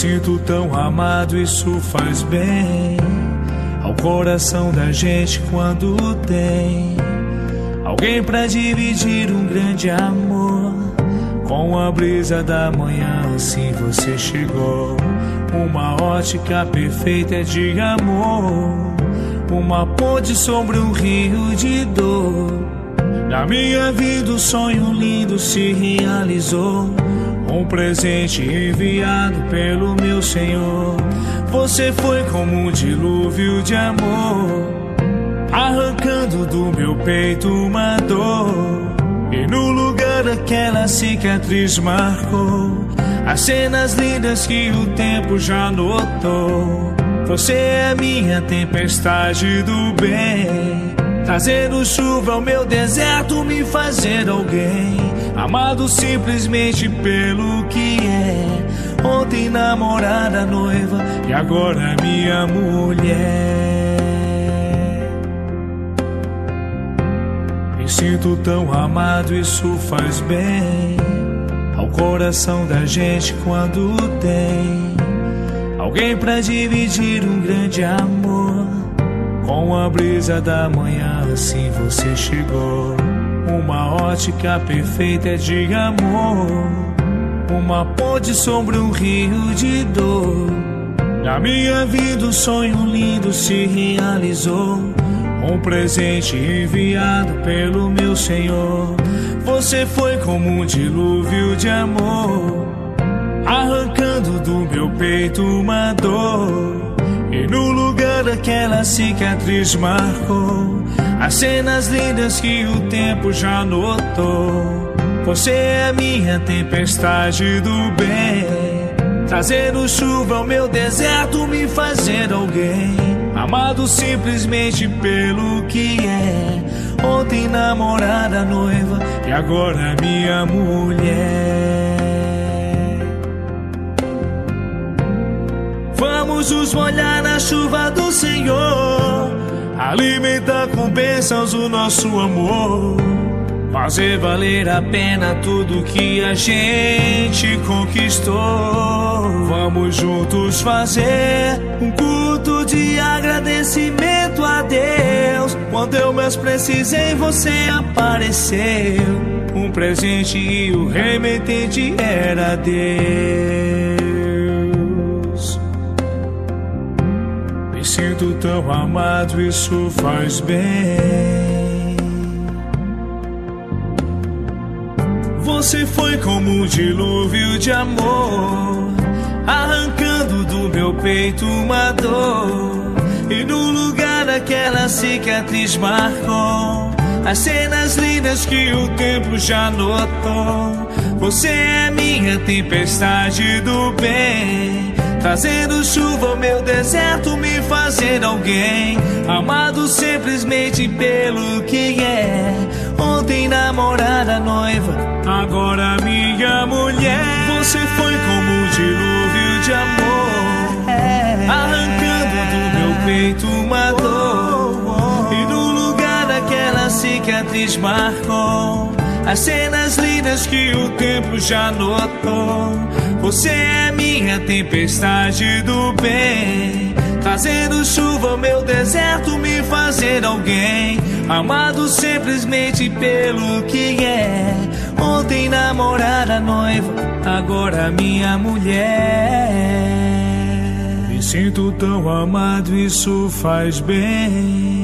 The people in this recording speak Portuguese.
sinto tão amado, isso faz bem ao coração da gente quando tem alguém pra dividir um grande amor. Com a brisa da manhã, assim você chegou. Uma ótica perfeita de amor, uma ponte sobre um rio de dor. Na minha vida um sonho lindo se realizou, um presente enviado pelo meu Senhor. Você foi como um dilúvio de amor, arrancando do meu peito uma dor. E no lugar daquela cicatriz marcou as cenas lindas que o tempo já notou. Você é minha tempestade do bem, trazendo chuva ao meu deserto, me fazer alguém amado simplesmente pelo que é. Ontem namorada, noiva e agora minha mulher. Me sinto tão amado, isso faz bem ao coração da gente quando tem alguém pra dividir um grande amor. Com a brisa da manhã, assim você chegou. Uma ótica perfeita de amor, uma ponte sobre um rio de dor. Na minha vida um sonho lindo se realizou, um presente enviado pelo meu Senhor. Você foi como um dilúvio de amor, arrancando do meu peito uma dor. E no lugar daquela cicatriz marcou as cenas lindas que o tempo já notou. Você é minha tempestade do bem, trazendo chuva ao meu deserto, me fazer alguém amado simplesmente pelo que é. Ontem namorada, noiva e agora minha mulher. Vamos nos molhar na chuva do Senhor, alimentar com bênçãos o nosso amor, fazer valer a pena tudo que a gente conquistou. Vamos juntos fazer um culto de agradecimento a Deus. Quando eu mais precisei, você apareceu. Um presente e o remetente era Deus. Me sinto tão amado, isso faz bem. Você foi como um dilúvio de amor, arrancando do meu peito uma dor. E no lugar daquela cicatriz marcou as cenas lindas que o tempo já notou. Você é minha tempestade do bem, trazendo chuva ao meu deserto, me fazer alguém amado simplesmente pelo que é. Ontem namorada, noiva, agora minha mulher. Você foi como um dilúvio de amor, arrancando do meu peito uma dor. E no lugar daquela cicatriz marcou as cenas lindas que o tempo já notou. Você é minha tempestade do bem, trazendo chuva ao meu deserto, me fazer alguém amado simplesmente pelo que é. Ontem namorada, noiva, agora minha mulher. Me sinto tão amado, isso faz bem